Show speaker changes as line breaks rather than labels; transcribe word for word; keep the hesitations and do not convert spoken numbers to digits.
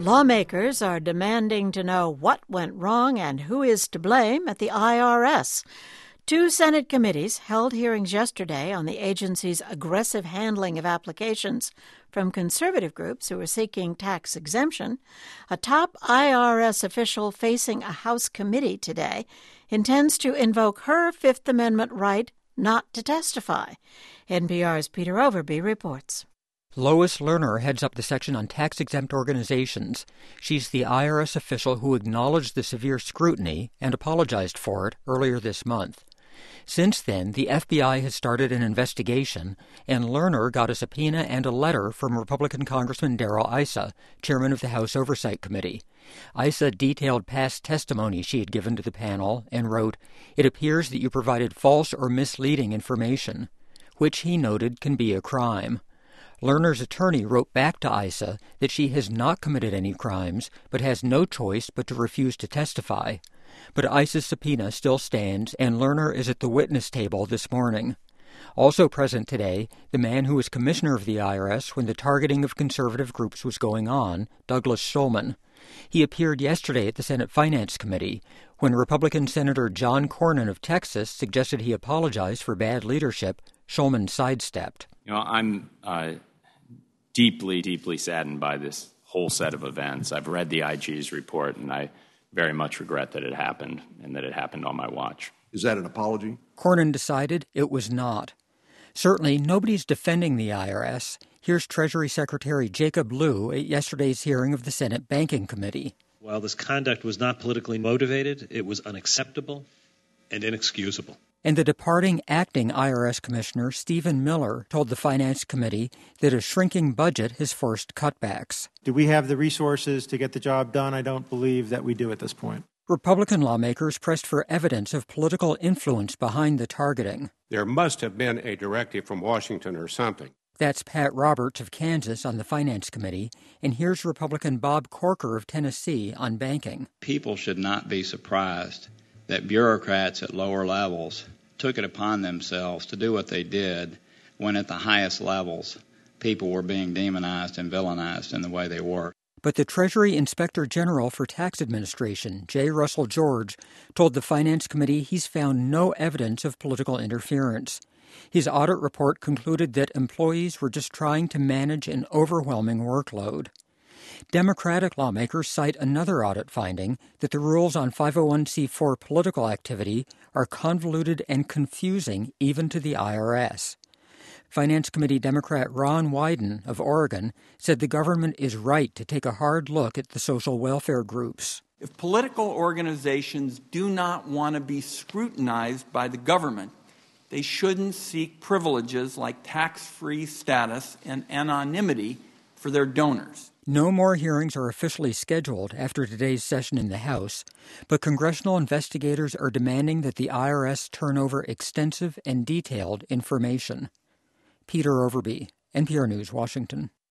Lawmakers are demanding to know what went wrong and who is to blame at the I R S. Two Senate committees held hearings yesterday on the agency's aggressive handling of applications from conservative groups who are seeking tax exemption. A top I R S official facing a House committee today intends to invoke her Fifth Amendment right not to testify. N P R's Peter Overby reports.
Lois Lerner heads up the section on tax-exempt organizations. She's the I R S official who acknowledged the severe scrutiny and apologized for it earlier this month. Since then, the F B I has started an investigation, and Lerner got a subpoena and a letter from Republican Congressman Darrell Issa, chairman of the House Oversight Committee. Issa detailed past testimony she had given to the panel and wrote, "It appears that you provided false or misleading information," which he noted can be a crime. Lerner's attorney wrote back to Issa that she has not committed any crimes, but has no choice but to refuse to testify. But Issa's subpoena still stands, and Lerner is at the witness table this morning. Also present today, the man who was commissioner of the I R S when the targeting of conservative groups was going on, Douglas Shulman. He appeared yesterday at the Senate Finance Committee when Republican Senator John Cornyn of Texas suggested he apologize for bad leadership. Shulman sidestepped.
You know, I'm uh, deeply, deeply saddened by this whole set of events. I've read the I G's report, and I very much regret that it happened and that it happened on my watch.
Is that an apology?
Cornyn decided it was not. Certainly, nobody's defending the I R S. Here's Treasury Secretary Jacob Lew at yesterday's hearing of the Senate Banking Committee.
While this conduct was not politically motivated, it was unacceptable and inexcusable.
And the departing acting I R S Commissioner, Stephen Miller, told the Finance Committee that a shrinking budget has forced cutbacks.
Do we have the resources to get the job done? I don't believe that we do at this point.
Republican lawmakers pressed for evidence of political influence behind the targeting.
There must have been a directive from Washington or something.
That's Pat Roberts of Kansas on the Finance Committee, and here's Republican Bob Corker of Tennessee on banking.
People should not be surprised that bureaucrats at lower levels took it upon themselves to do what they did when at the highest levels people were being demonized and villainized in the way they were.
But the Treasury Inspector General for Tax Administration, J. Russell George, told the Finance Committee he's found no evidence of political interference. His audit report concluded that employees were just trying to manage an overwhelming workload. Democratic lawmakers cite another audit finding that the rules on five oh one c four political activity are convoluted and confusing even to the I R S. Finance Committee Democrat Ron Wyden of Oregon said the government is right to take a hard look at the social welfare groups.
If political organizations do not want to be scrutinized by the government, they shouldn't seek privileges like tax-free status and anonymity for their donors.
No more hearings are officially scheduled after today's session in the House, but congressional investigators are demanding that the I R S turn over extensive and detailed information. Peter Overby, N P R News, Washington.